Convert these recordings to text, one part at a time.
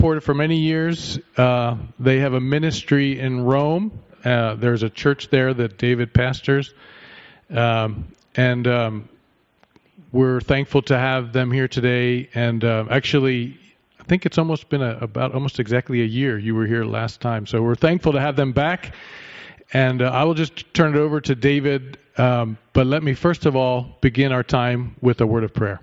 supported for many years. They have a ministry in Rome. There's a church there that David pastors. And we're thankful to have them here today. And actually, I think it's almost been about almost exactly a year. You were here last time. So we're thankful to have them back. And I will just turn it over to David. But let me first of all begin our time with a word of prayer.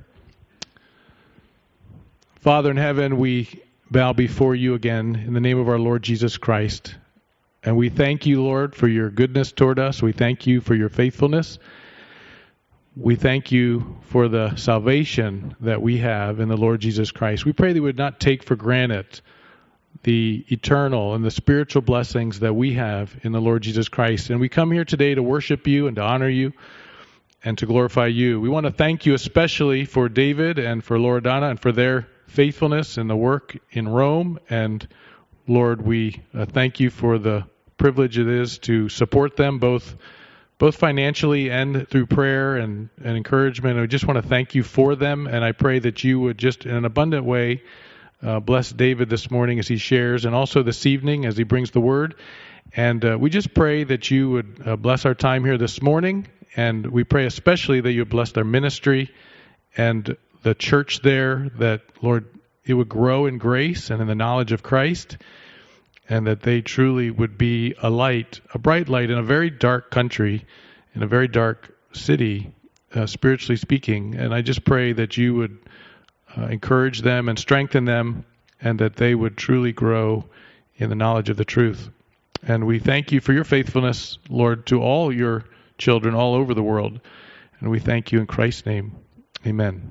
Father in heaven, we bow before you again in the name of our Lord Jesus Christ. And we thank you, Lord, for your goodness toward us. We thank you for your faithfulness. We thank you for the salvation that we have in the Lord Jesus Christ. We pray that we would not take for granted the eternal and the spiritual blessings that we have in the Lord Jesus Christ. And we come here today to worship you and to honor you and to glorify you. We want to thank you especially for David and for Loredana and for their faithfulness in the work in Rome. And Lord, we thank you for the privilege it is to support them both financially and through prayer and encouragement. And we just want to thank you for them. And I pray that you would just in an abundant way bless David this morning as he shares, and also this evening as he brings the word. And we just pray that you would bless our time here this morning. And we pray especially that you would bless their ministry and the church there, that, Lord, it would grow in grace and in the knowledge of Christ, and that they truly would be a light, a bright light in a very dark country, in a very dark city, spiritually speaking. And I just pray that you would encourage them and strengthen them, and that they would truly grow in the knowledge of the truth. And we thank you for your faithfulness, Lord, to all your children all over the world. And we thank you in Christ's name. Amen.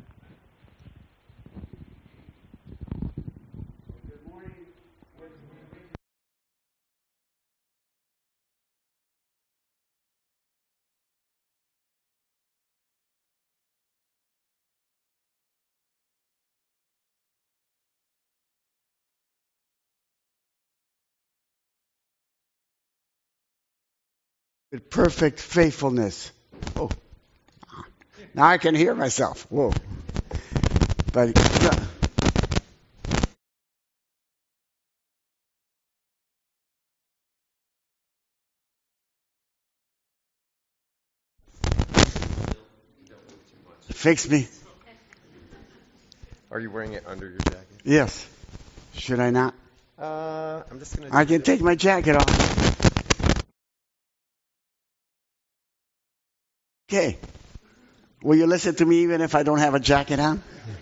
With perfect faithfulness. Oh, now I can hear myself. Whoa. But fix me. Are you wearing it under your jacket? Yes. Should I not? I'm just gonna. I can take my jacket off. Okay. Will you listen to me even if I don't have a jacket on?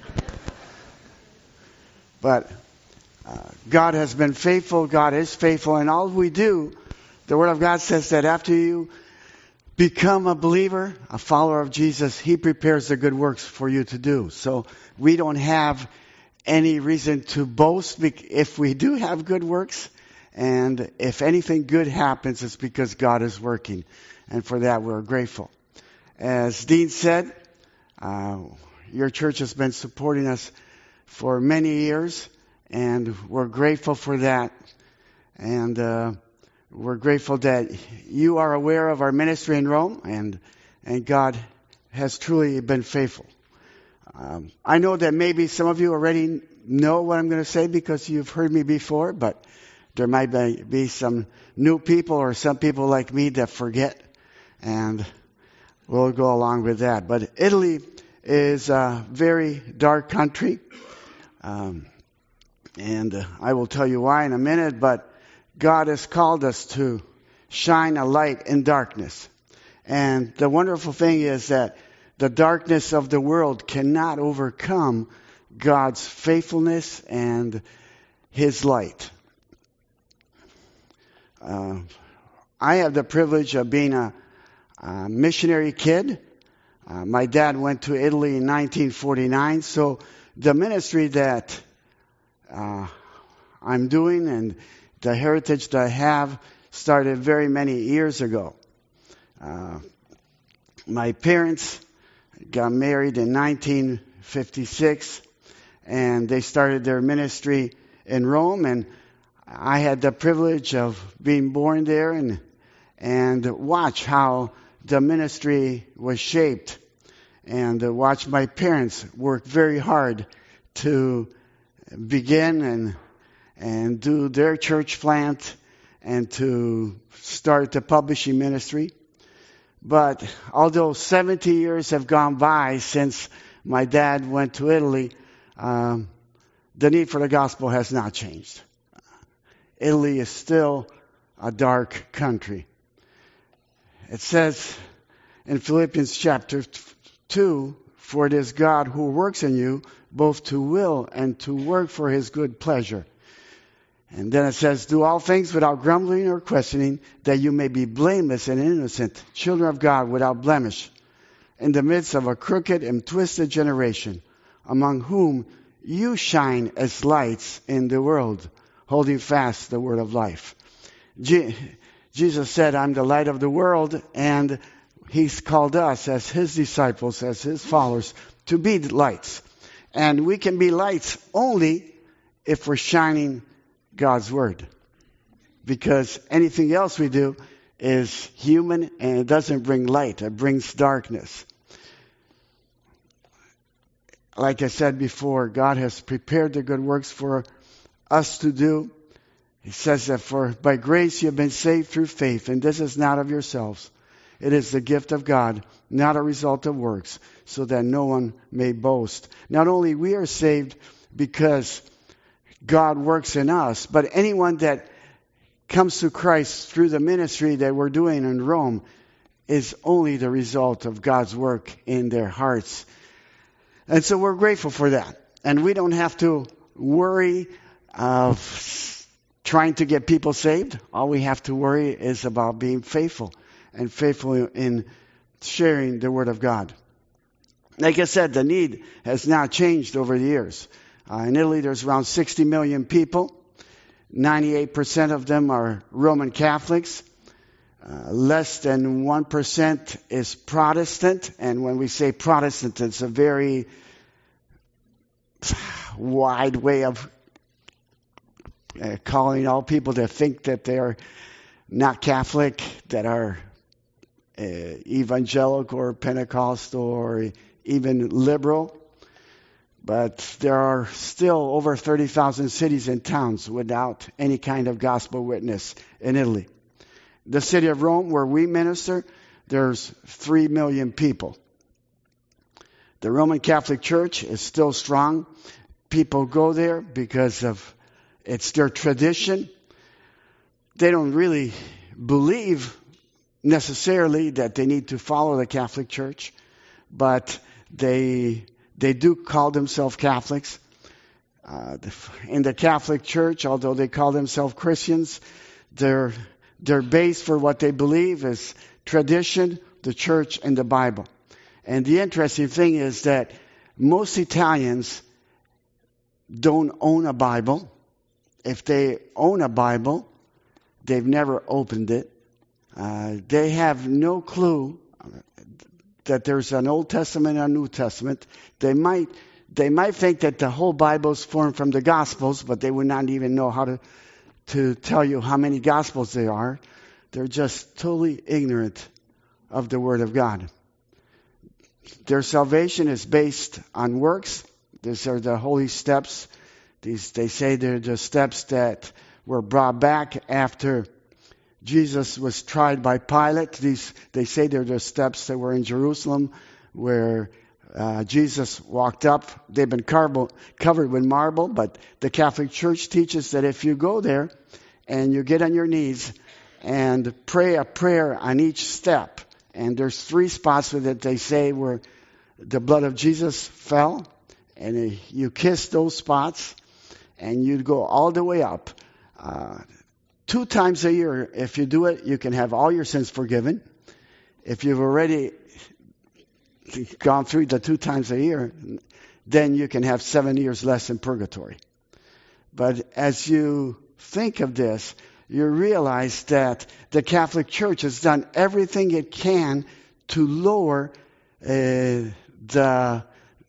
But God has been faithful. God is faithful. And all we do, the Word of God says that after you become a believer, a follower of Jesus, He prepares the good works for you to do. So we don't have any reason to boast if we do have good works. And if anything good happens, it's because God is working. And for that, we're grateful. As Dean said, your church has been supporting us for many years, and we're grateful for that. And we're grateful that you are aware of our ministry in Rome, and God has truly been faithful. I know that maybe some of you already know what I'm going to say because you've heard me before, but there might be some new people or some people like me that forget, and we'll go along with that. But Italy is a very dark country. And I will tell you why in a minute. But God has called us to shine a light in darkness. And the wonderful thing is that the darkness of the world cannot overcome God's faithfulness and His light. I have the privilege of being a missionary kid. My dad went to Italy in 1949, so the ministry that I'm doing and the heritage that I have started very many years ago. My parents got married in 1956, and they started their ministry in Rome, and I had the privilege of being born there and watch how the ministry was shaped, and watch my parents work very hard to begin and do their church plant and to start the publishing ministry. But although 70 years have gone by since my dad went to Italy, the need for the gospel has not changed. Italy is still a dark country. It says in Philippians chapter 2, for it is God who works in you both to will and to work for his good pleasure. And then it says, do all things without grumbling or questioning, that you may be blameless and innocent, children of God without blemish, in the midst of a crooked and twisted generation, among whom you shine as lights in the world, holding fast the word of life. Jesus said, I'm the light of the world, and he's called us as his disciples, as his followers, to be lights. And we can be lights only if we're shining God's word. Because anything else we do is human and it doesn't bring light. It brings darkness. Like I said before, God has prepared the good works for us to do. He says that for by grace you have been saved through faith, and this is not of yourselves. It is the gift of God, not a result of works, so that no one may boast. Not only we are saved because God works in us, but anyone that comes to Christ through the ministry that we're doing in Rome is only the result of God's work in their hearts. And so we're grateful for that. And we don't have to worry of trying to get people saved. All we have to worry is about being faithful and faithful in sharing the Word of God. Like I said, the need has not changed over the years. In Italy, there's around 60 million people. 98% of them are Roman Catholics. Less than 1% is Protestant. And when we say Protestant, it's a very wide way of calling all people that think that they're not Catholic, that are evangelical or Pentecostal or even liberal. But there are still over 30,000 cities and towns without any kind of gospel witness in Italy. The city of Rome, where we minister, there's 3 million people. The Roman Catholic Church is still strong. People go there because of it's their tradition. They don't really believe necessarily that they need to follow the Catholic Church, but they do call themselves Catholics. In the Catholic Church, although they call themselves Christians, their base for what they believe is tradition, the church, and the Bible. And the interesting thing is that most Italians don't own a Bible. If they own a Bible, they've never opened it. They have no clue that there's an Old Testament and a New Testament. They might think that the whole Bible is formed from the Gospels, but they would not even know how to tell you how many Gospels there are. They're just totally ignorant of the Word of God. Their salvation is based on works. These are the holy steps. They say they're the steps that were brought back after Jesus was tried by Pilate. They say they're the steps that were in Jerusalem where Jesus walked up. They've been covered with marble, but the Catholic Church teaches that if you go there and you get on your knees and pray a prayer on each step, and there's 3 spots that they say where the blood of Jesus fell, and you kiss those spots, and you go all the way up. 2 times a year, if you do it, you can have all your sins forgiven. If you've already gone through the 2 times a year, then you can have 7 years less in purgatory. But as you think of this, you realize that the Catholic Church has done everything it can to lower the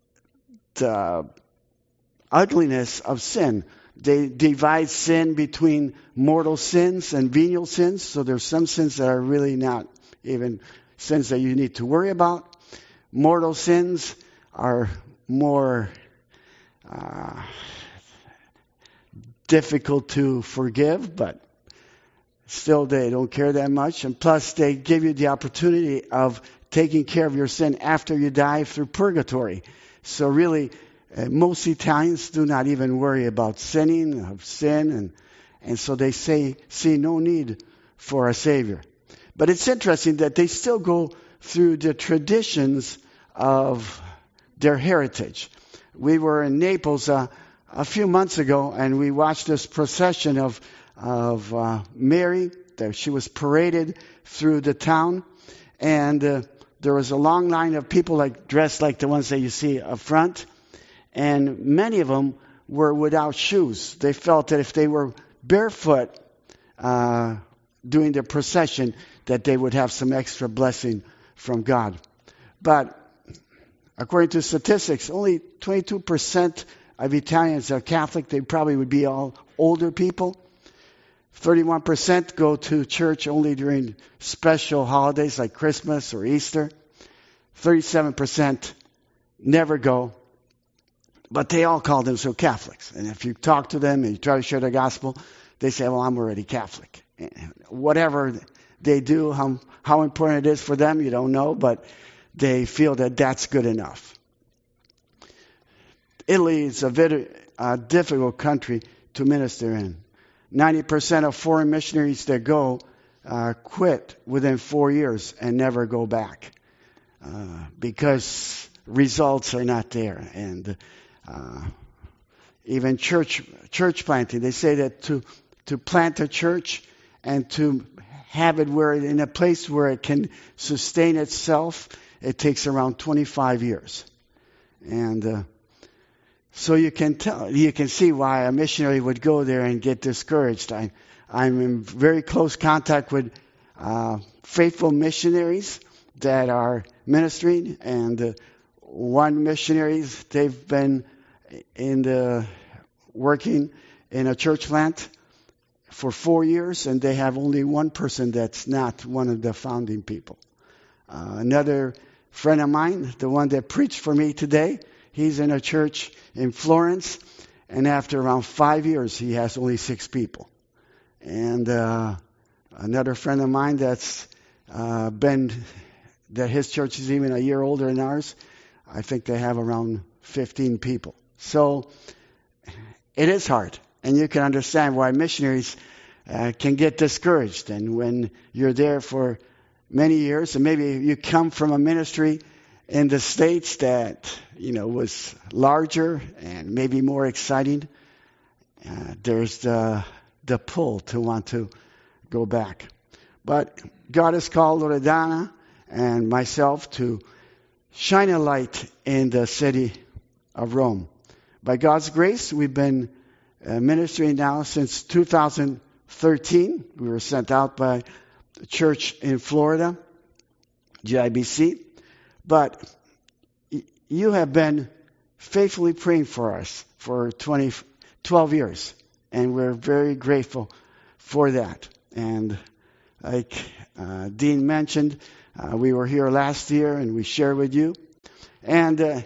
ugliness of sin. They divide sin between mortal sins and venial sins. So there's some sins that are really not even sins that you need to worry about. Mortal sins are more difficult to forgive, but still they don't care that much. And plus, they give you the opportunity of taking care of your sin after you die through purgatory. So really, most Italians do not even worry about sin, and so they see no need for a Savior. But it's interesting that they still go through the traditions of their heritage. We were in Naples a few months ago, and we watched this procession of Mary. She was paraded through the town, and there was a long line of people dressed like the ones that you see up front, and many of them were without shoes. They felt that if they were barefoot during the procession, that they would have some extra blessing from God. But according to statistics, only 22% of Italians are Catholic. They probably would be all older people. 31% go to church only during special holidays like Christmas or Easter. 37% never go. But they all call themselves Catholics. And if you talk to them and you try to share the gospel, they say, well, I'm already Catholic. Whatever they do, how important it is for them, you don't know, but they feel that that's good enough. Italy is a very difficult country to minister in. 90% of foreign missionaries that go quit within 4 years and never go back because results are not there. And even church planting, they say that to plant a church and to have it in a place where it can sustain itself, it takes around 25 years. And so you can see why a missionary would go there and get discouraged. I'm in very close contact with faithful missionaries that are ministering, and one missionary, they've been working in a church plant for 4 years, and they have only one person that's not one of the founding people. Another friend of mine, the one that preached for me today, he's in a church in Florence, and after around 5 years, he has only 6 people. And another friend of mine that his church is even a year older than ours, I think they have around 15 people. So it is hard, and you can understand why missionaries can get discouraged. And when you're there for many years, and maybe you come from a ministry in the States that was larger and maybe more exciting, there's the pull to want to go back. But God has called Loredana and myself to shine a light in the city of Rome. By God's grace, we've been ministering now since 2013. We were sent out by a church in Florida, GIBC. But you have been faithfully praying for us for 12 years, and we're very grateful for that. And like Dean mentioned, we were here last year, and we shared with you. And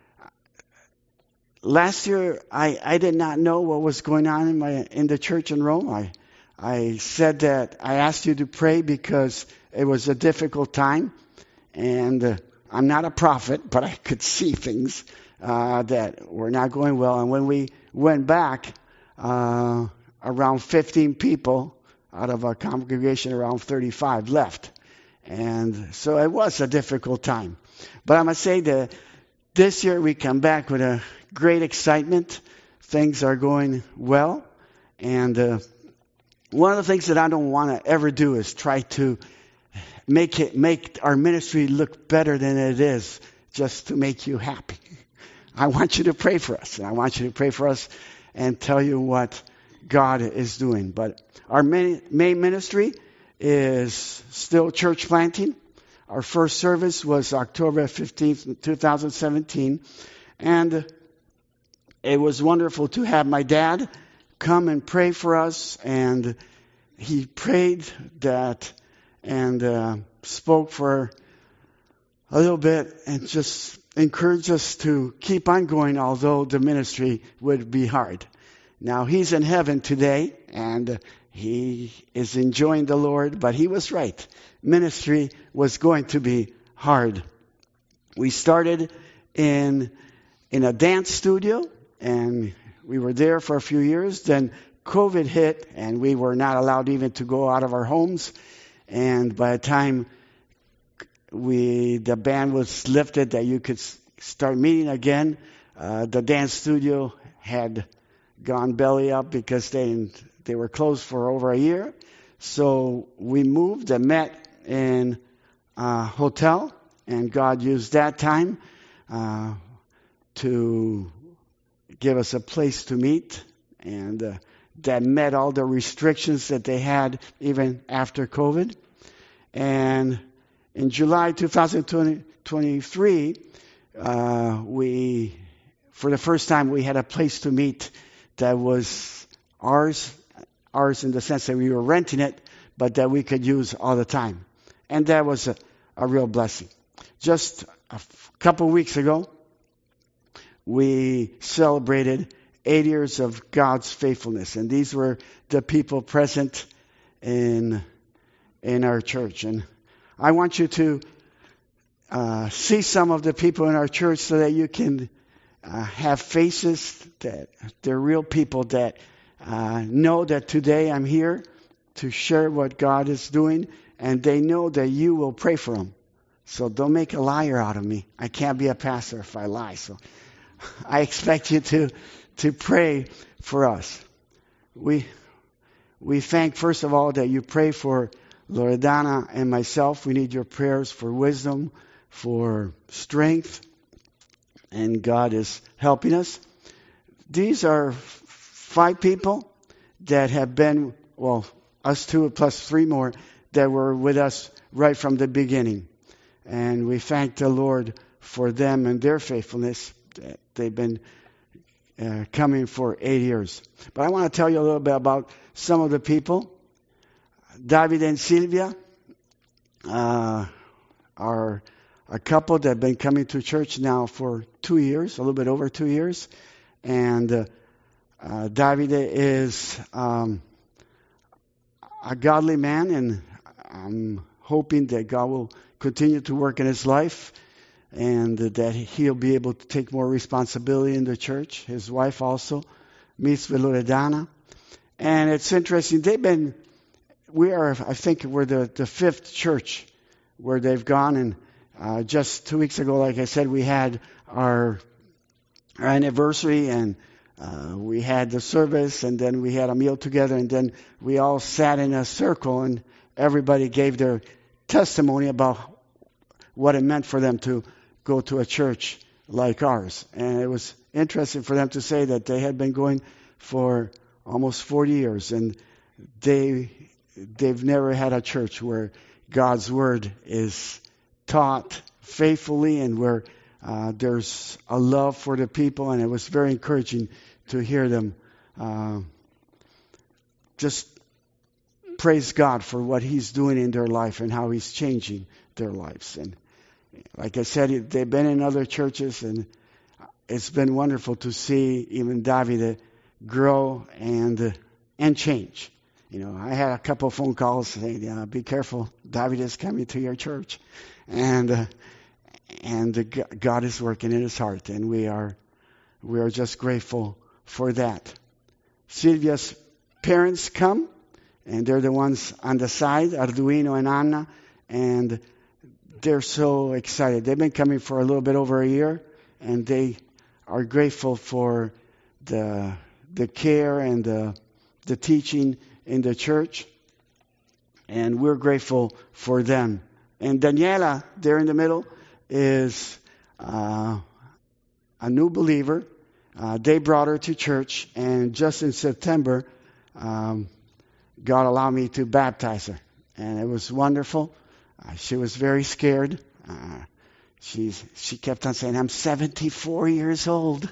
last year, I did not know what was going on in the church in Rome. I said that I asked you to pray because it was a difficult time, and I'm not a prophet, but I could see things that were not going well. And when we went back, around 15 people out of a congregation around 35 left. And so it was a difficult time. But I must say that this year we come back with a great excitement. Things are going well. And one of the things that I don't want to ever do is try to make our ministry look better than it is, just to make you happy. I want you to pray for us. And I want you to pray for us and tell you what God is doing. But our main ministry is still church planting. Our first service was October 15th, 2017. And it was wonderful to have my dad come and pray for us. And he prayed that and spoke for a little bit and just encouraged us to keep on going, although the ministry would be hard. Now he's in heaven today, and he is enjoying the Lord, but he was right. Ministry was going to be hard. We started in a dance studio, and we were there for a few years. Then COVID hit, and we were not allowed even to go out of our homes. And by the time the ban was lifted that you could start meeting again, the dance studio had gone belly up because they were closed for over a year. So we moved and met in a hotel, and God used that time to give us a place to meet, and that met all the restrictions that they had even after COVID. And in July 2023, for the first time, we had a place to meet that was ours in the sense that we were renting it, but that we could use all the time. And that was a real blessing. Just a couple weeks ago, we celebrated 8 years of God's faithfulness. And these were the people present in our church. And I want you to see some of the people in our church so that you can have faces that they're real people that know that today I'm here to share what God is doing, and they know that you will pray for them. So don't make a liar out of me. I can't be a pastor if I lie. So I expect you to pray for us. We thank, first of all, that you pray for Loredana and myself. We need your prayers for wisdom, for strength, and God is helping us. These are 5 people that have been, well, us 2 plus 3 more that were with us right from the beginning. And we thank the Lord for them and their faithfulness. They've been coming for 8 years. But I want to tell you a little bit about some of the people. David and Silvia are a couple that have been coming to church now for 2 years, a little bit over 2 years. And David is a godly man, and I'm hoping that God will continue to work in his life and that he'll be able to take more responsibility in the church. His wife also meets with Loredana. And it's interesting, I think we're the 5th church where they've gone. And just 2 weeks ago, like I said, we had our anniversary, and we had the service, and then we had a meal together, and then we all sat in a circle, and everybody gave their testimony about what it meant for them to go to a church like ours. And it was interesting for them to say that they had been going for almost 40 years, and they've never had a church where God's word is taught faithfully and where there's a love for the people. And it was very encouraging to hear them just praise God for what he's doing in their life and how he's changing their lives. And like I said, they've been in other churches, and it's been wonderful to see even David grow and change. You know, I had a couple of phone calls saying, be careful, David is coming to your church. And God is working in his heart, and we are just grateful for that. Silvia's parents come, and they're the ones on the side, Arduino and Anna, and they're so excited. They've been coming for a little bit over a year, and they are grateful for the care and the teaching in the church, and we're grateful for them. And Daniela, there in the middle, is a new believer. They brought her to church, and just in September, God allowed me to baptize her, and it was wonderful. She was very scared. She kept on saying, "I'm 74 years old,"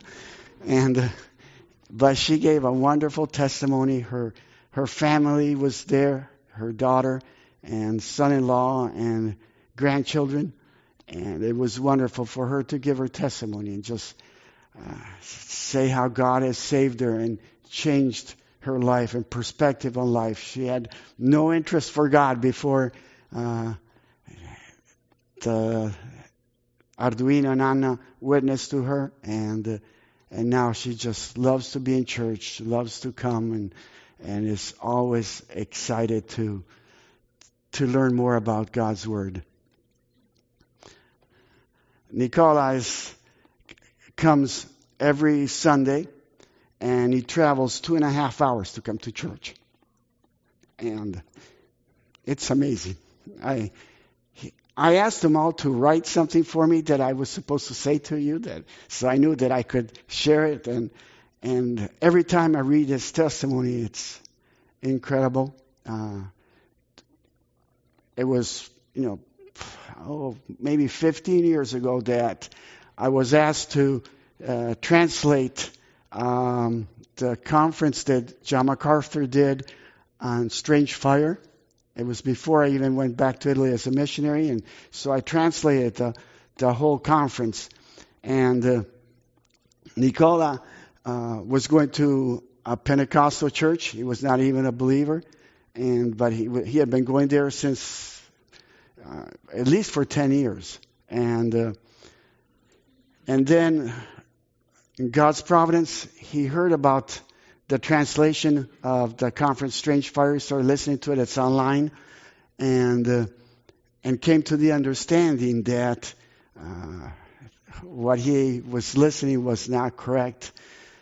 but she gave a wonderful testimony. Her family was there, her daughter and son-in-law and grandchildren, and it was wonderful for her to give her testimony and just say how God has saved her and changed her life and perspective on life. She had no interest for God before the Arduino Nana witnessed to her, and now she just loves to be in church, loves to come, and is always excited to learn more about God's Word. Nikolai comes every Sunday, and he travels 2.5 hours to come to church. And it's amazing. I asked them all to write something for me that I was supposed to say to you, so I knew that I could share it. And every time I read his testimony, it's incredible. It was, maybe 15 years ago that I was asked to translate the conference that John MacArthur did on strange fire. It was before I even went back to Italy as a missionary, and so I translated the whole conference. And Nicola was going to a Pentecostal church. He was not even a believer, but he had been going there since at least for 10 years. And then in God's providence, he heard about the translation of the conference Strange Fire. He started listening to it. It's online. And came to the understanding that what he was listening was not correct.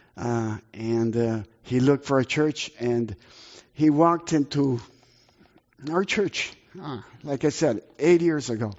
He looked for a church, and he walked into our church, like I said, 8 years ago.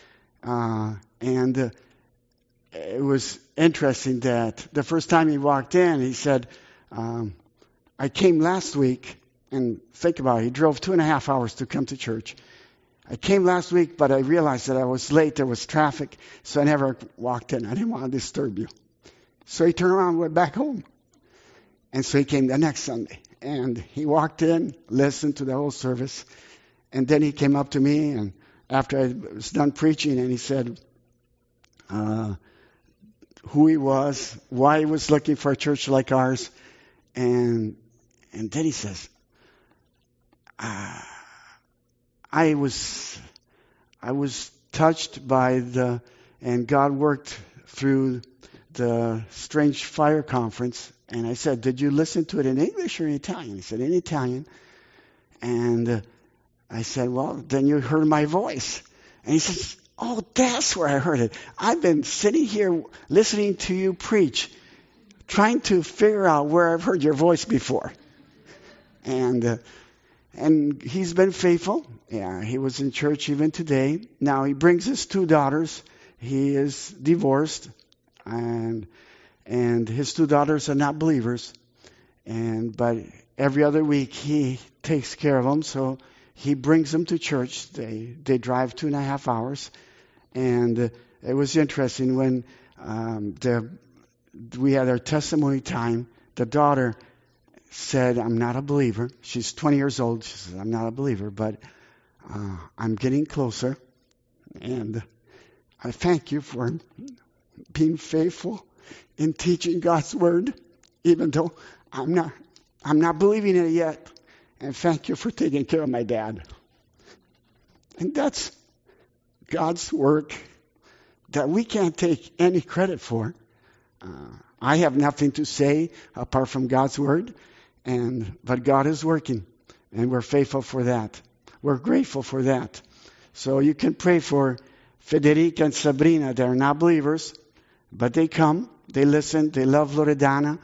It was interesting that the first time he walked in, he said, I came last week, and think about it, he drove 2.5 hours to come to church. I came last week, but I realized that I was late. There was traffic, so I never walked in. I didn't want to disturb you. So he turned around and went back home. And so he came the next Sunday. And he walked in, listened to the whole service, and then he came up to me, and after I was done preaching, and he said who he was, why he was looking for a church like ours, and then he says, I was touched by and God worked through the Strange Fire Conference. And I said, did you listen to it in English or in Italian? He said, in Italian. And I said, well, then you heard my voice. And he says, oh, that's where I heard it. I've been sitting here listening to you preach, trying to figure out where I've heard your voice before. And he's been faithful. Yeah, he was in church even today. Now he brings his 2 daughters. He is divorced, and his 2 daughters are not believers. But every other week he takes care of them. So he brings them to church. They drive 2.5 hours, and it was interesting when we had our testimony time. The daughter said, I'm not a believer. She's 20 years old. She said, I'm not a believer, but I'm getting closer. And I thank you for being faithful in teaching God's Word, even though I'm not believing it yet. And thank you for taking care of my dad. And that's God's work that we can't take any credit for. I have nothing to say apart from God's Word. But God is working, and we're faithful for that. We're grateful for that. So you can pray for Federica and Sabrina. They're not believers, but they come, they listen, they love Loredana.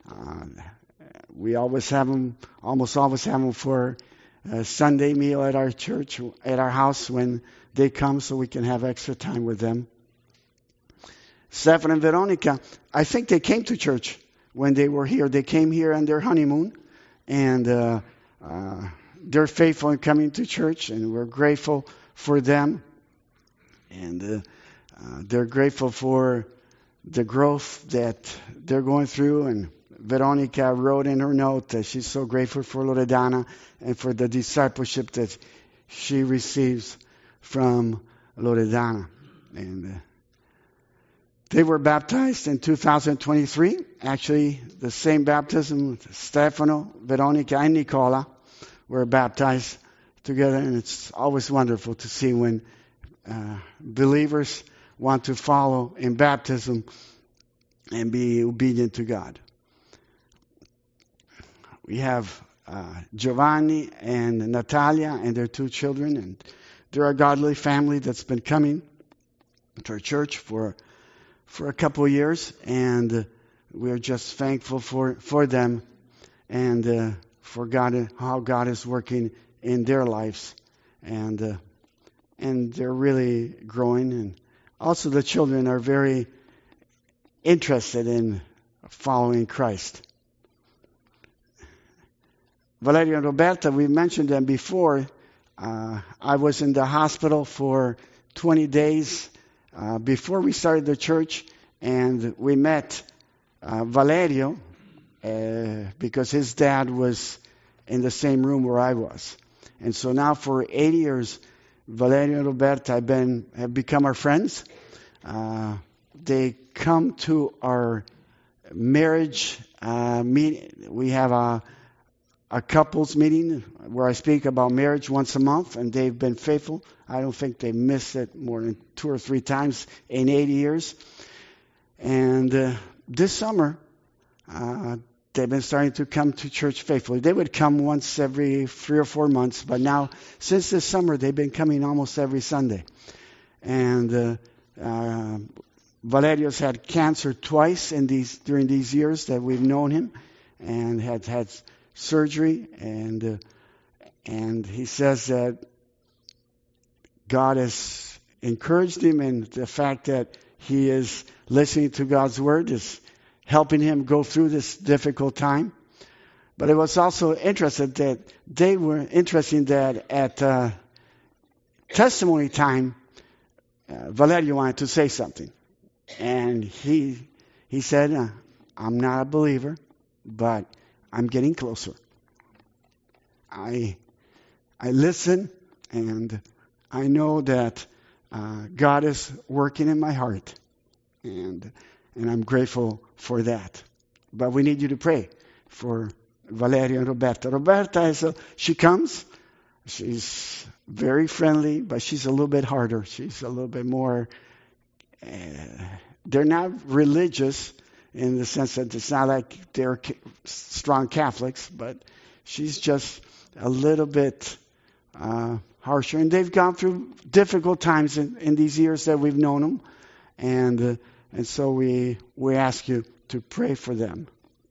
We almost always have them for a Sunday meal at our church, at our house when they come, so we can have extra time with them. Stefan and Veronica, I think they came to church when they were here. They came here on their honeymoon, and they're faithful in coming to church, and we're grateful for them. And they're grateful for the growth that they're going through. And Veronica wrote in her note that she's so grateful for Loredana and for the discipleship that she receives from Loredana. And They were baptized in 2023. Actually, the same baptism. Stefano, Veronica, and Nicola were baptized together, and it's always wonderful to see when believers want to follow in baptism and be obedient to God. We have Giovanni and Natalia and their 2 children, and they're a godly family that's been coming to our church for a couple of years, and we're just thankful for them and for God, how God is working in their lives, and they're really growing. And also the children are very interested in following Christ. Valerio and Roberta, we mentioned them before. I was in the hospital for 20 days before we started the church, and we met Valerio because his dad was in the same room where I was. And so now for 8 years, Valerio and Roberta have become our friends. They come to our marriage meeting. We have a couples meeting where I speak about marriage once a month, and they've been faithful. I don't think they missed it more than 2 or 3 times in 8 years. And this summer, they've been starting to come to church faithfully. They would come once every 3 or 4 months, but now, since this summer, they've been coming almost every Sunday. And Valerio's had cancer twice during these years that we've known him, and had surgery, and he says that God has encouraged him, and the fact that he is listening to God's word is helping him go through this difficult time. But it was also interesting that at testimony time, Valerio wanted to say something, and he said, "I'm not a believer, but I'm getting closer. I listen, and I know that God is working in my heart, and I'm grateful for that. But we need you to pray for Valeria and Roberta. Roberta she comes. She's very friendly, but she's a little bit harder. She's a little bit more. They're not religious in the sense that it's not like they're strong Catholics, but she's just a little bit harsher. And they've gone through difficult times in these years that we've known them, and so we ask you to pray for them.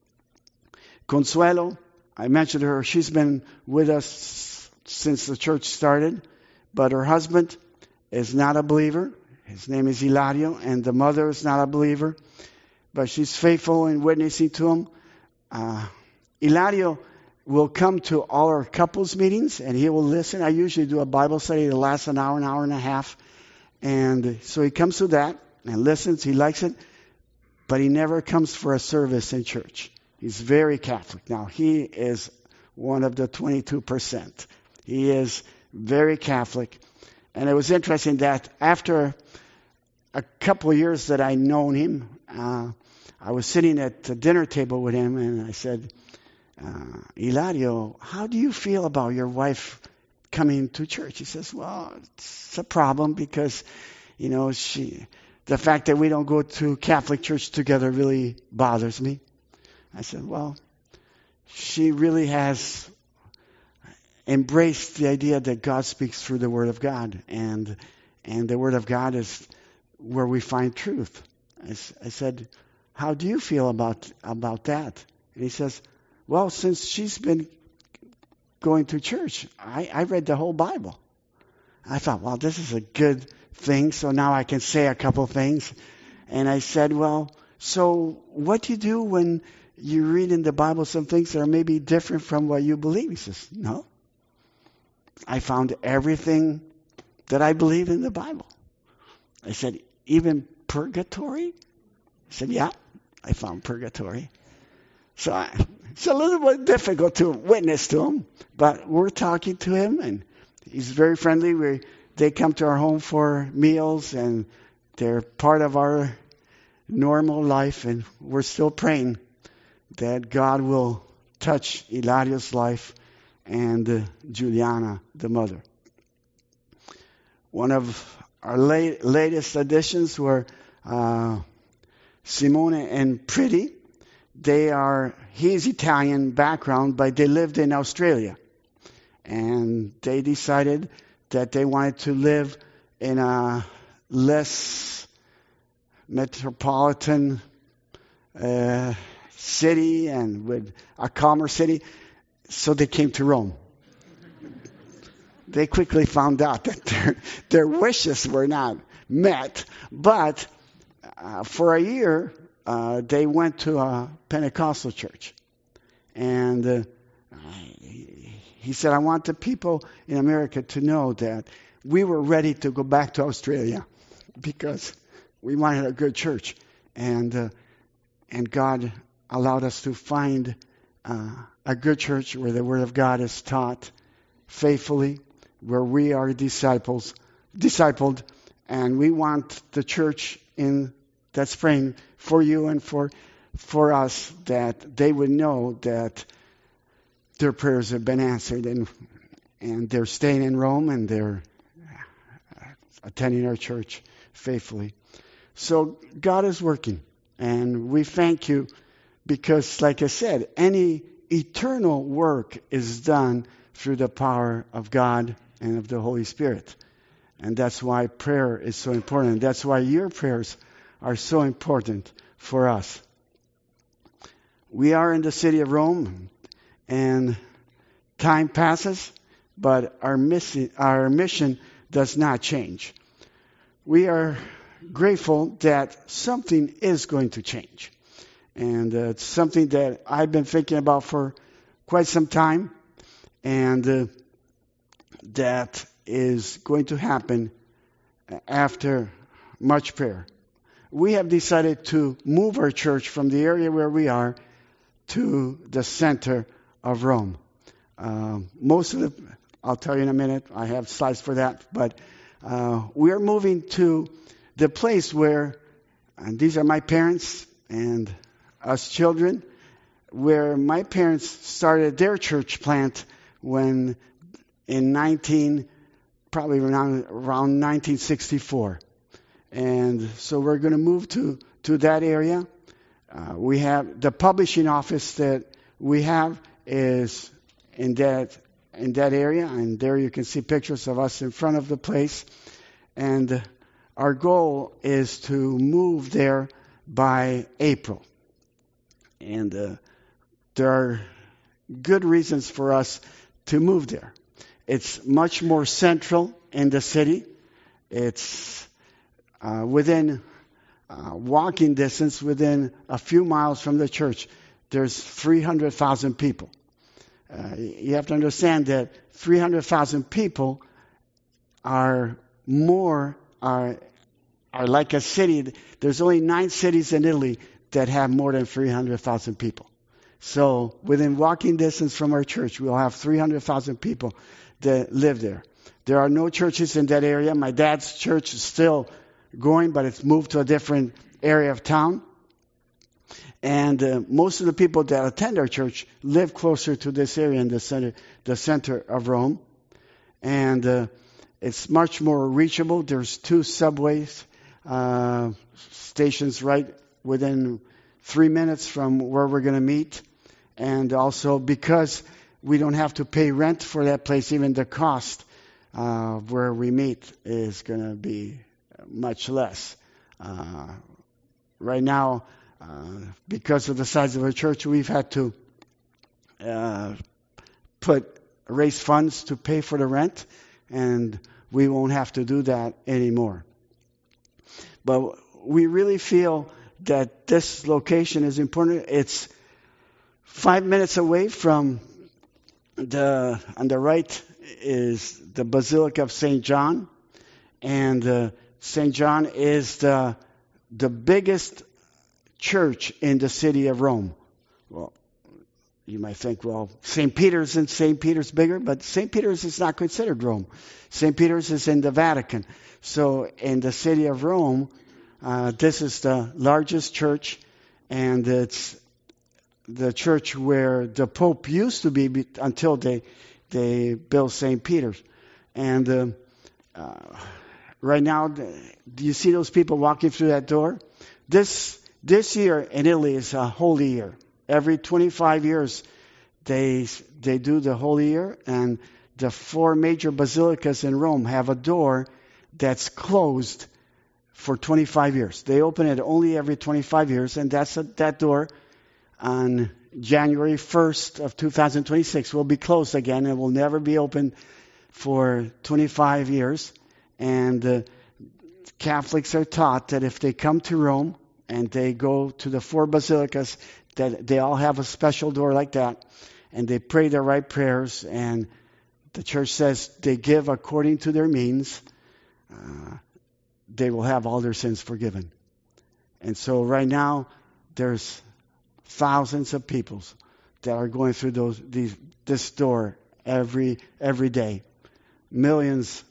Consuelo, I mentioned her. She's been with us since the church started, but her husband is not a believer. His name is Hilario, and the mother is not a believer, but she's faithful in witnessing to him. Hilario will come to all our couples meetings, and he will listen. I usually do a Bible study that lasts an hour and a half, and so he comes to that and listens. He likes it, but he never comes for a service in church. He's very Catholic. Now, he is one of the 22%. He is very Catholic. And it was interesting that after a couple of years that I'd known him, I was sitting at the dinner table with him, and I said, Hilario, how do you feel about your wife coming to church? He says, well, it's a problem because, the fact that we don't go to Catholic church together really bothers me. I said, well, she really has embraced the idea that God speaks through the Word of God, and the Word of God is where we find truth. I said, how do you feel about that? And he says, well, since she's been going to church, I read the whole Bible. I thought, well, this is a good thing, so now I can say a couple things. And I said, well, so what do you do when you read in the Bible some things that are maybe different from what you believe? He says, no. I found everything that I believe in the Bible. I said, even purgatory? He said, yeah, I found purgatory. So it's a little bit difficult to witness to him, but we're talking to him, and he's very friendly. They come to our home for meals, and they're part of our normal life, and we're still praying that God will touch Hilario's life and Juliana, the mother. One of our latest additions were Simone and Pretty. He's Italian background, but they lived in Australia. And they decided that they wanted to live in a less metropolitan city and with a calmer city. So they came to Rome. They quickly found out that their wishes were not met. But for a year, they went to a Pentecostal church. And he said, I want the people in America to know that we were ready to go back to Australia because we wanted a good church. And God allowed us to find a good church where the Word of God is taught faithfully, where we are discipled, and we want the church that's praying for you and for us, that they would know that their prayers have been answered, and they're staying in Rome, and they're attending our church faithfully. So God is working, and we thank you because, like I said, any eternal work is done through the power of God and of the Holy Spirit. And that's why prayer is so important. That's why your prayers are so important for us. We are in the city of Rome, and time passes, but our mission does not change. We are grateful that something is going to change. And it's something that I've been thinking about for quite some time, and that is going to happen after much prayer. We have decided to move our church from the area where we are to the center of Rome. I'll tell you in a minute, I have slides for that, but we are moving to the place where, and these are my parents and us children, where my parents started their church plant when probably around 1964. And so we're going to move to that area. We have the publishing office that we have is in that area, and there you can see pictures of us in front of the place. And our goal is to move there by April. And there are good reasons for us to move there. It's much more central in the city. It's within walking distance, within a few miles from the church. There's 300,000 people. You have to understand that 300,000 people are like a city. There's only 9 cities in Italy that have more than 300,000 people. So within walking distance from our church, we'll have 300,000 people that live there. There are no churches in that area. My dad's church is still going, but it's moved to a different area of town. And most of the people that attend our church live closer to this area in the center of Rome. And it's much more reachable. There's 2 subways stations right within 3 minutes from where we're going to meet. And also because we don't have to pay rent for that place, even the cost of where we meet is going to be much less. Right now, because of the size of our church, we've had to raise funds to pay for the rent, and we won't have to do that anymore. But we really feel that this location is important. It's 5 minutes away from on the right is the Basilica of St. John. And St. John is the biggest church in the city of Rome. Well, you might think, well, St. Peter's and St. Peter's bigger, but St. Peter's is not considered Rome. St. Peter's is in the Vatican. So in the city of Rome, This is the largest church, and it's the church where the Pope used to be until they built St. Peter's. And right now, do you see those people walking through that door? This year in Italy is a holy year. Every 25 years, they do the holy year, and the 4 major basilicas in Rome have a door that's closed for 25 years. They open it only every 25 years, and that door on January 1st of 2026 will be closed again and will never be open for 25 years. And Catholics are taught that if they come to Rome and they go to the 4 basilicas, that they all have a special door like that, and they pray the right prayers, and the church says they give according to their means, they will have all their sins forgiven. And so right now, there's thousands of people that are going through this door every day. Millions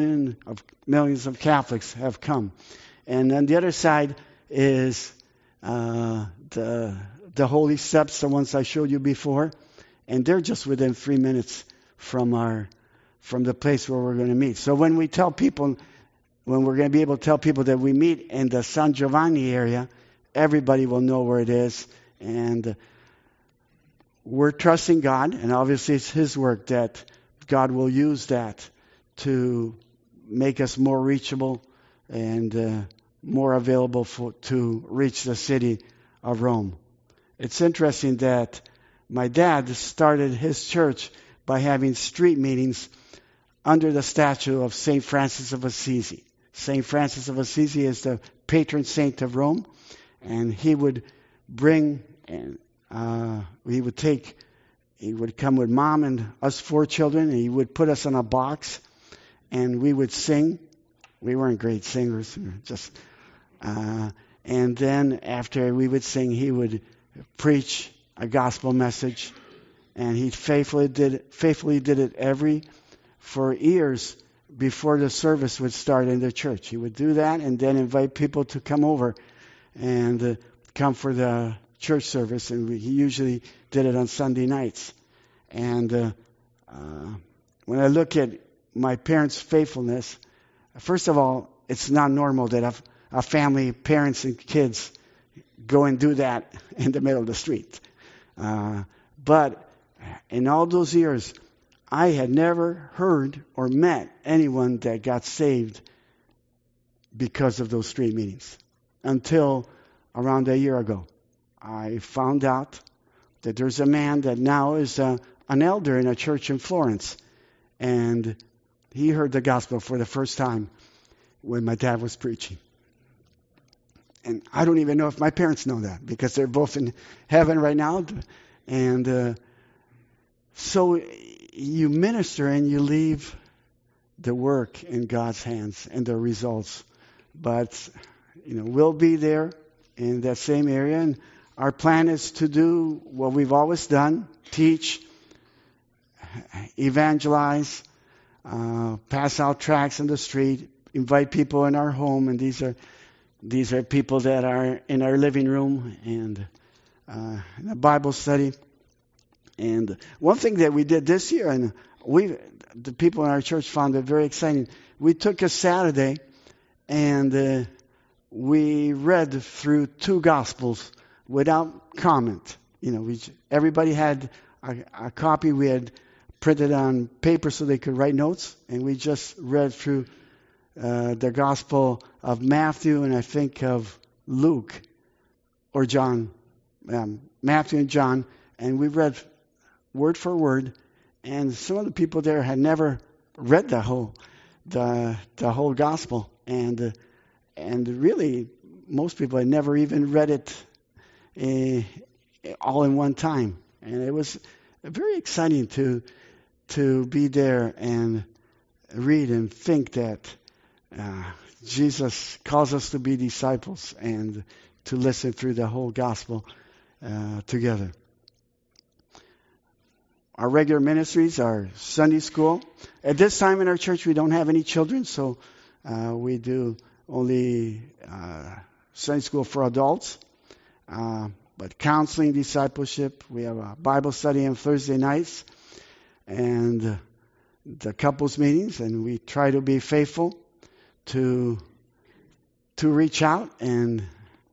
of Catholics have come. And on the other side is the holy steps, the ones I showed you before, and they're just within 3 minutes from the place where we're going to meet. So when we tell people, when we're going to be able to tell people that we meet in the San Giovanni area, everybody will know where it is. And we're trusting God, and obviously it's His work that God will use that to make us more reachable and more available to reach the city of Rome. It's interesting that my dad started his church by having street meetings under the statue of St. Francis of Assisi. St. Francis of Assisi is the patron saint of Rome, and he would bring and he would come with Mom and us 4 children, and he would put us in a box, and we would sing. We weren't great singers, and then after we would sing, he would preach a gospel message, and he faithfully did it for years before the service would start in the church. He would do that and then invite people to come over and come for the church service, and he usually did it on Sunday nights. And when I look at my parents' faithfulness, first of all, it's not normal that a family, parents and kids, go and do that in the middle of the street. But in all those years, I had never heard or met anyone that got saved because of those street meetings until around a year ago. I found out that there's a man that now is an elder in a church in Florence, and he heard the gospel for the first time when my dad was preaching. And I don't even know if my parents know that, because they're both in heaven right now. And so you minister and you leave the work in God's hands and the results. But, we'll be there in that same area. And our plan is to do what we've always done: teach, evangelize, pass out tracts in the street, invite people in our home. And these are people that are in our living room and in a Bible study. And one thing that we did this year, and the people in our church found it very exciting, we took a Saturday and we read through 2 Gospels without comment. Everybody had a copy. We had printed on paper so they could write notes, and we just read through the Gospel of Matthew and I think of Luke or John, Matthew and John, and we read word for word. And some of the people there had never read the whole Gospel, and really most people had never even read it all in one time. And it was very exciting to be there and read and think that Jesus calls us to be disciples and to listen through the whole gospel together. Our regular ministries are Sunday school. At this time in our church, we don't have any children, so we do only Sunday school for adults, but counseling, discipleship. We have a Bible study on Thursday nights and the couples meetings, and we try to be faithful to reach out and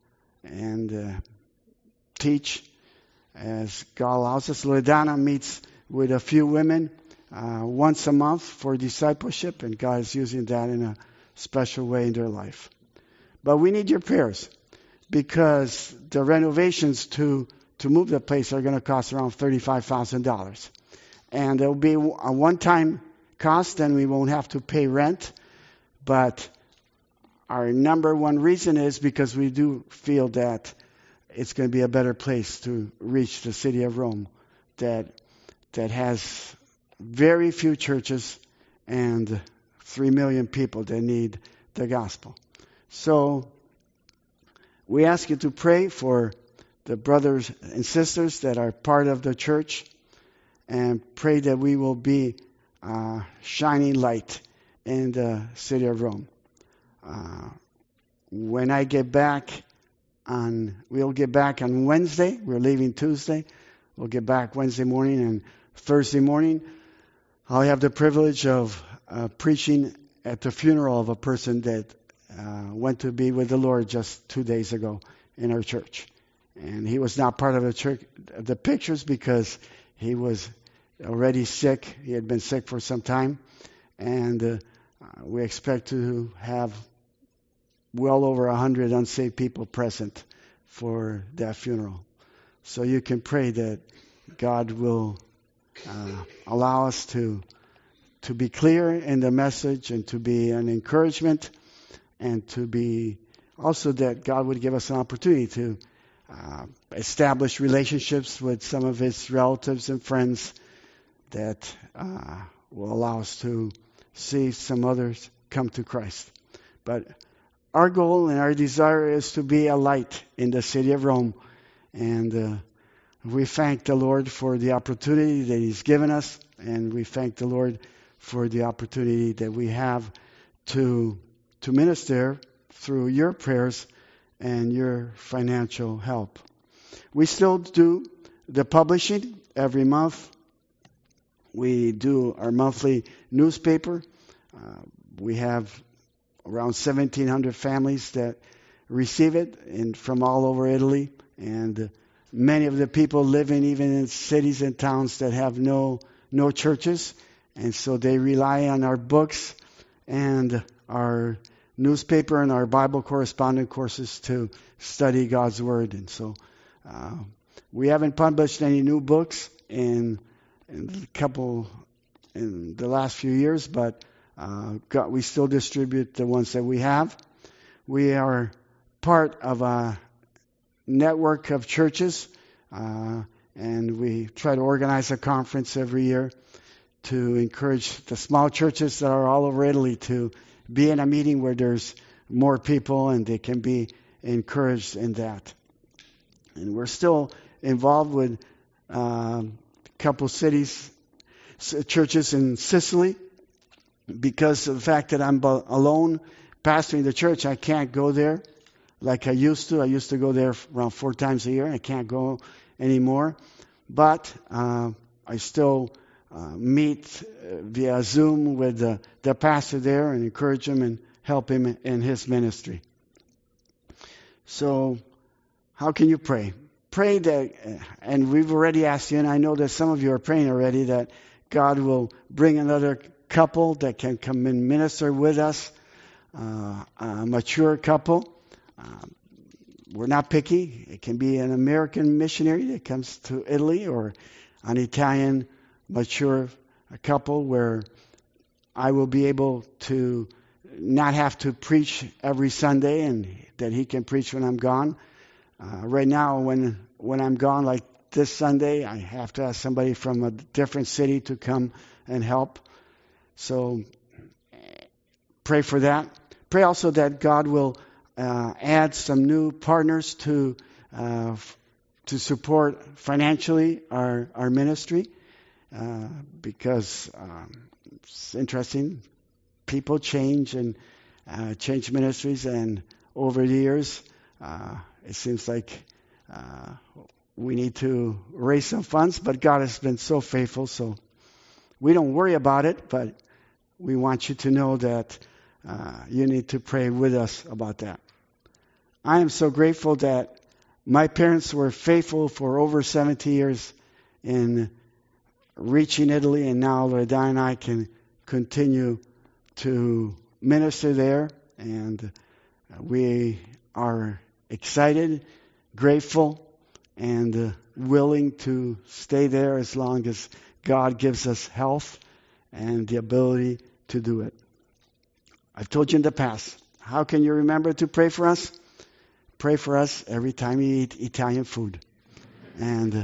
teach as God allows us. Loredana meets with a few women once a month for discipleship, and God is using that in a special way in their life. But we need your prayers, because the renovations to move the place are going to cost around $35,000. And it will be a one-time cost, and we won't have to pay rent. But our number one reason is because we do feel that it's going to be a better place to reach the city of Rome that has very few churches and 3 million people that need the gospel. So we ask you to pray for the brothers and sisters that are part of the church, and pray that we will be shining light in the city of Rome. When I get back we'll get back on Wednesday. We're leaving Tuesday. We'll get back Wednesday morning, and Thursday morning I'll have the privilege of preaching at the funeral of a person that went to be with the Lord just 2 days ago in our church. And he was not part of the pictures because he was already sick. He had been sick for some time. And we expect to have well over 100 unsaved people present for that funeral. So you can pray that God will allow us to be clear in the message, and to be an encouragement, and to be also that God would give us an opportunity to establish relationships with some of his relatives and friends that will allow us to see some others come to Christ. But our goal and our desire is to be a light in the city of Rome. And we thank the Lord for the opportunity that he's given us. And we thank the Lord for the opportunity that we have to minister through your prayers and your financial help. We still do the publishing every month. We do our monthly newspaper. We have around 1,700 families that receive it, and from all over Italy. And many of the people living even in cities and towns that have no churches. And so they rely on our books and our newspaper and our Bible correspondence courses to study God's Word. And so we haven't published any new books in the last few years, but we still distribute the ones that we have. We are part of a network of churches, and we try to organize a conference every year to encourage the small churches that are all over Italy to be in a meeting where there's more people and they can be encouraged in that. And we're still involved with a couple churches in Sicily. Because of the fact that I'm alone pastoring the church, I can't go there like I used to. I used to go there around 4 times a year. I can't go anymore. But I still meet via Zoom with the pastor there and encourage him and help him in his ministry. So how can you pray? Pray that, and we've already asked you, and I know that some of you are praying already, that God will bring another couple that can come and minister with us, a mature couple. We're not picky. It can be an American missionary that comes to Italy, or an Italian mature couple where I will be able to not have to preach every Sunday, and that he can preach when I'm gone. Right now, when I'm gone, like this Sunday, I have to ask somebody from a different city to come and help. So pray for that. Pray also that God will add some new partners to support financially our ministry, because it's interesting. People change, and changed ministries, and over the years, it seems like we need to raise some funds, but God has been so faithful, so we don't worry about it, but we want you to know that you need to pray with us about that. I am so grateful that my parents were faithful for over 70 years in reaching Italy, and now Loredana and I can continue to minister there, and we are excited, grateful, and willing to stay there as long as God gives us health and the ability to do it. I've told you in the past, how can you remember to pray for us? Pray for us every time you eat Italian food. And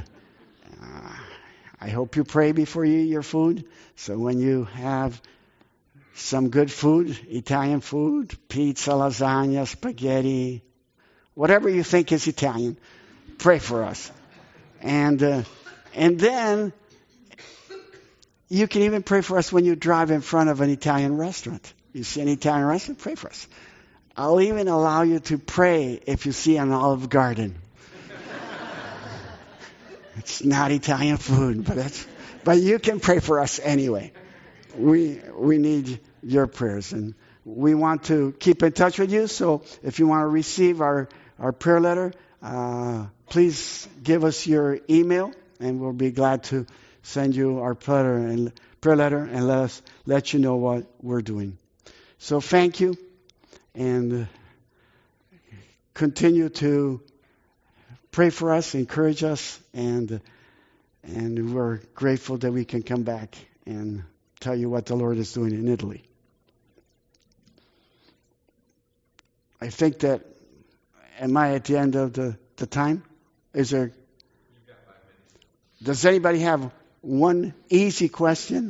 I hope you pray before you eat your food. So when you have some good food, Italian food, pizza, lasagna, spaghetti, whatever you think is Italian, pray for us. And then you can even pray for us when you drive in front of an Italian restaurant. You see an Italian restaurant, pray for us. I'll even allow you to pray if you see an Olive Garden. It's not Italian food, but you can pray for us anyway. We need your prayers, and we want to keep in touch with you. So if you want to receive our prayer letter, please give us your email, and we'll be glad to send you our prayer letter and let you know what we're doing. So thank you, and continue to pray for us, encourage us, and we're grateful that we can come back and tell you what the Lord is doing in Italy. I think that, am I at the end of the time? Is there? You've got 5 minutes. Does anybody have one easy question?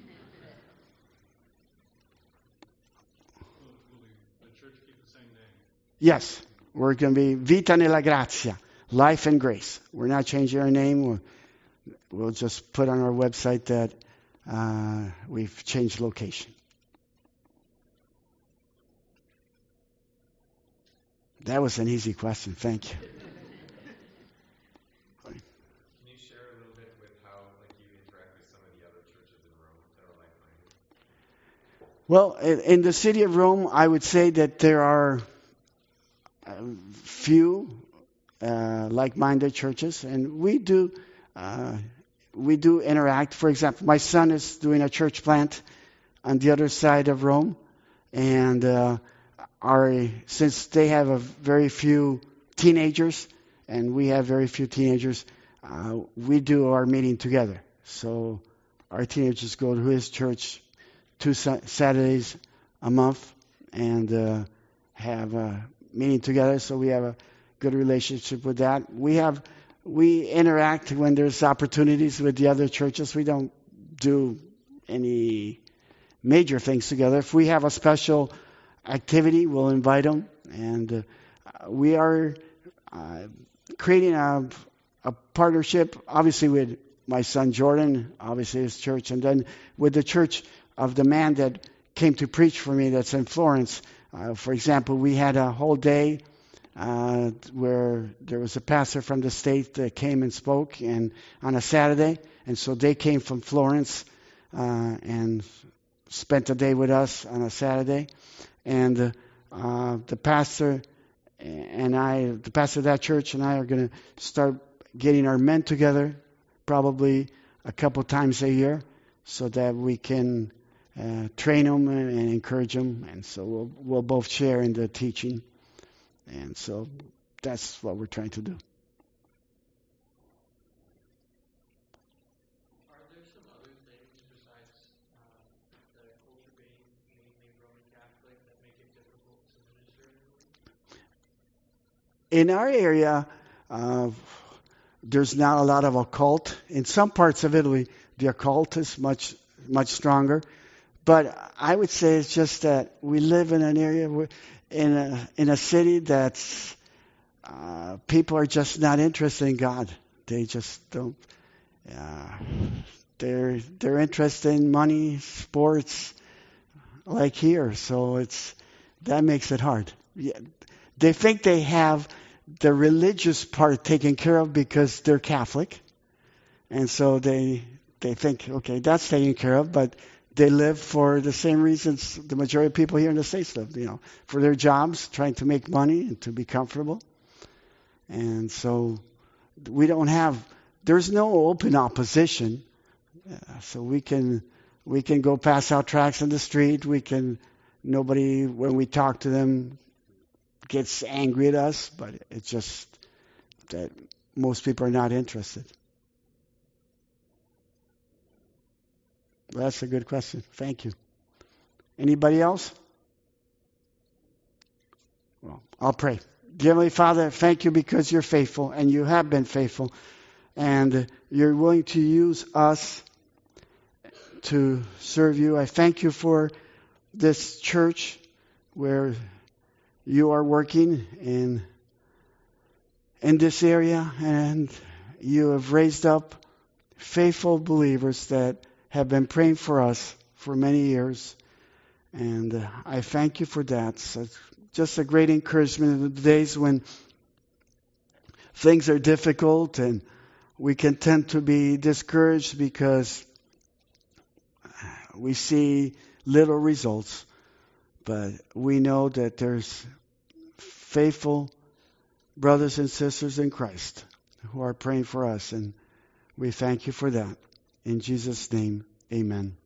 Will the church keep the same name? Yes. We're going to be Vita nella Grazia, Life and Grace. We're not changing our name. We'll just put on our website that we've changed location. That was an easy question. Thank you. Can you share a little bit with how you interact with some of the other churches in Rome that are like-minded? Well, in the city of Rome, I would say that there are few like-minded churches, and we do interact. For example, my son is doing a church plant on the other side of Rome, and since they have a very few teenagers, and we have very few teenagers, we do our meeting together. So our teenagers go to his church 2 Saturdays a month and have a meeting together. So we have a good relationship with that. We interact when there's opportunities with the other churches. We don't do any major things together. If we have a special activity, we'll invite them. And we are creating a partnership, obviously with my son Jordan, obviously his church, and then with the church of the man that came to preach for me that's in Florence. For example, we had a whole day where there was a pastor from the state that came and spoke and on a Saturday. And so they came from Florence and spent a day with us on a Saturday. And the pastor of that church and I are going to start getting our men together probably a couple times a year so that we can train them and encourage them. And so we'll both share in the teaching. And so that's what we're trying to do. Are there some other things besides the culture being mainly Roman Catholic that make it difficult to minister? In our area, there's not a lot of occult. In some parts of Italy, the occult is much stronger. But I would say it's just that we live in an area in a city that's people are just not interested in God. They just don't. They're interested in money, sports, like here. So That makes it hard. Yeah. They think they have the religious part taken care of because they're Catholic. And so they think, okay, that's taken care of, but they live for the same reasons the majority of people here in the States live, for their jobs, trying to make money and to be comfortable. And so there's no open opposition. So we can go pass out tracts in the street. Nobody, when we talk to them, gets angry at us, but it's just that most people are not interested. Well, that's a good question. Thank you. Anybody else? Well, I'll pray. Dear Heavenly Father, thank you because you're faithful, and you have been faithful, and you're willing to use us to serve you. I thank you for this church where you are working in this area, and you have raised up faithful believers that have been praying for us for many years, and I thank you for that. So it's just a great encouragement in the days when things are difficult and we can tend to be discouraged because we see little results, but we know that there's faithful brothers and sisters in Christ who are praying for us, and we thank you for that. In Jesus' name, amen.